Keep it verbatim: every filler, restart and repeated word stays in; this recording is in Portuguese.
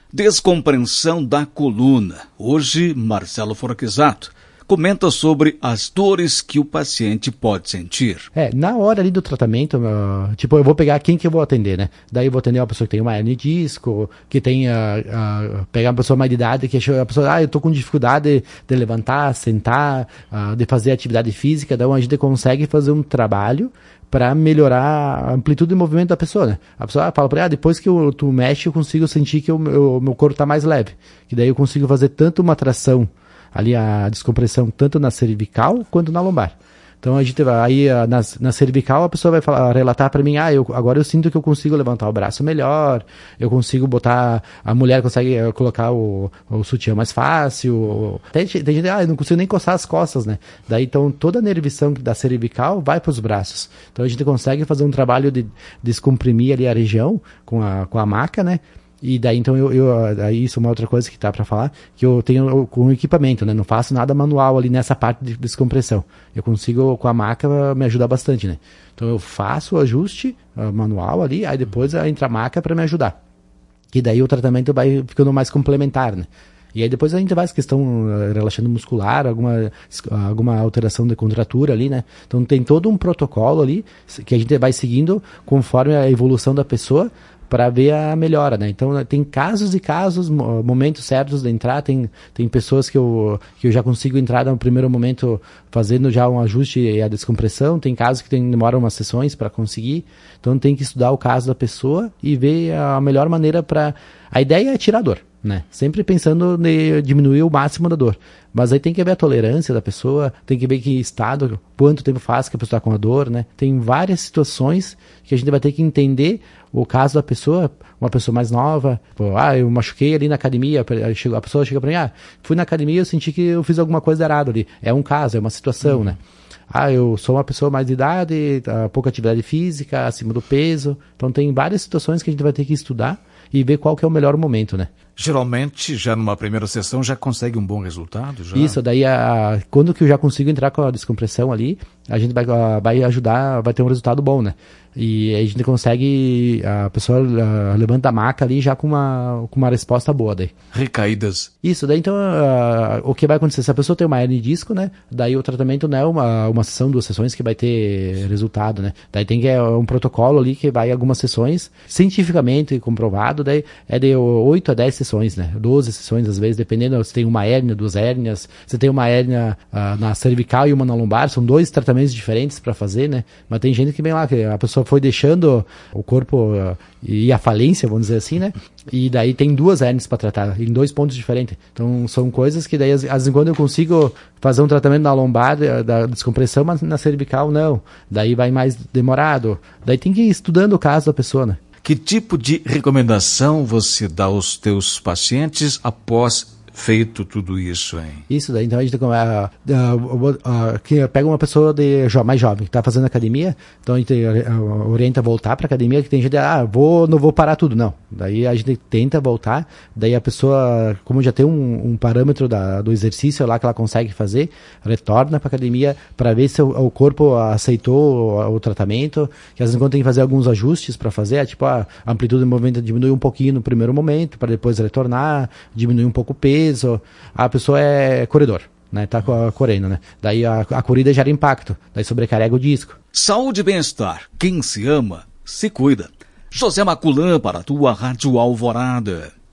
Descompreensão da coluna. Hoje, Marcelo Forquizato comenta sobre as dores que o paciente pode sentir. É, na hora ali do tratamento, uh, tipo, eu vou pegar quem que eu vou atender, né? Daí eu vou atender uma pessoa que tem uma hernia de disco, que tem, uh, uh, pegar uma pessoa mais de idade, que a pessoa, ah, eu tô com dificuldade de levantar, sentar, uh, de fazer atividade física, então a gente consegue fazer um trabalho para melhorar a amplitude de movimento da pessoa, né? A pessoa fala para ah, depois que eu, tu mexe, eu consigo sentir que o meu, meu corpo tá mais leve. Que daí eu consigo fazer tanto uma tração, ali a descompressão, tanto na cervical quanto na lombar. Então a gente vai, aí na, na cervical a pessoa vai falar, relatar para mim, ah, eu, agora eu sinto que eu consigo levantar o braço melhor, eu consigo botar, a mulher consegue colocar o, o sutiã mais fácil, tem, tem gente, ah, eu não consigo nem encostar as costas, né? Daí então toda a nervição da cervical vai para os braços. Então a gente consegue fazer um trabalho de descomprimir ali a região com a, com a maca, né? E daí, então, eu, eu aí isso é uma outra coisa que tá para falar, que eu tenho com o equipamento, né? Não faço nada manual ali nessa parte de descompressão. Eu consigo, com a maca, me ajudar bastante, né? Então, eu faço o ajuste uh, manual ali, aí depois entra a maca para me ajudar. E daí o tratamento vai ficando mais complementar, né? E aí depois a gente vai essa questão uh, relaxando muscular, alguma, alguma alteração de contratura ali, né? Então, tem todo um protocolo ali que a gente vai seguindo conforme a evolução da pessoa, para ver a melhora, né? Então tem casos e casos, momentos certos de entrar, tem, tem pessoas que eu, que eu já consigo entrar no primeiro momento fazendo já um ajuste e a descompressão, tem casos que tem, demoram umas sessões para conseguir, então tem que estudar o caso da pessoa e ver a melhor maneira para... A ideia é tirar a dor, né? Sempre pensando em diminuir o máximo da dor. Mas aí tem que ver a tolerância da pessoa, tem que ver que estado, quanto tempo faz que a pessoa está com a dor, né? Tem várias situações que a gente vai ter que entender o caso da pessoa, uma pessoa mais nova, pô, ah, eu machuquei ali na academia, a pessoa chega para mim, ah, fui na academia e eu senti que eu fiz alguma coisa errada ali. É um caso, é uma situação, uhum. né? Ah, eu sou uma pessoa mais de idade, pouca atividade física, acima do peso. Então tem várias situações que a gente vai ter que estudar e ver qual que é o melhor momento, né? Geralmente, já numa primeira sessão, já consegue um bom resultado? Já? Isso, daí a, quando que eu já consigo entrar com a descompressão ali, a gente vai, a, vai ajudar, vai ter um resultado bom, né? E a gente consegue, a pessoa a, levanta a maca ali já com uma, com uma resposta boa daí. Recaídas. Isso, daí então a, o que vai acontecer? Se a pessoa tem uma hernia de disco, né? Daí o tratamento não é uma, uma sessão, duas sessões que vai ter resultado, né? Daí tem que é um protocolo ali que vai algumas sessões, cientificamente comprovado, daí é de oito a dez sessões, né? doze sessões às vezes, dependendo se tem uma hérnia, duas hérnias, se tem uma hérnia uh, na cervical e uma na lombar, são dois tratamentos diferentes para fazer, né? Mas tem gente que vem lá, que a pessoa foi deixando o corpo uh, ir à falência, vamos dizer assim, né? E daí tem duas hérnias para tratar, em dois pontos diferentes. Então são coisas que daí, às vezes, quando eu consigo fazer um tratamento na lombar, da, da descompressão, mas na cervical não. Daí vai mais demorado. Daí tem que ir estudando o caso da pessoa, né? Que tipo de recomendação você dá aos teus pacientes após feito tudo isso, hein? Isso, daí então a gente uh, uh, uh, que pega uma pessoa de, jo- mais jovem que está fazendo academia, então a gente uh, orienta a voltar para academia, que tem gente, ah, vou, não vou parar tudo, não. Daí a gente tenta voltar, daí a pessoa, como já tem um, um parâmetro da, do exercício lá que ela consegue fazer, retorna para academia para ver se o, o corpo aceitou o, o tratamento, que às vezes quando tem que fazer alguns ajustes para fazer, é, tipo a amplitude do movimento diminui um pouquinho no primeiro momento, para depois retornar, diminuir um pouco o peso. A pessoa é corredor, né? Tá correndo, né? Daí a, a corrida gera impacto, daí sobrecarrega o disco. Saúde e bem-estar. Quem se ama, se cuida. José Maculã para a tua Rádio Alvorada.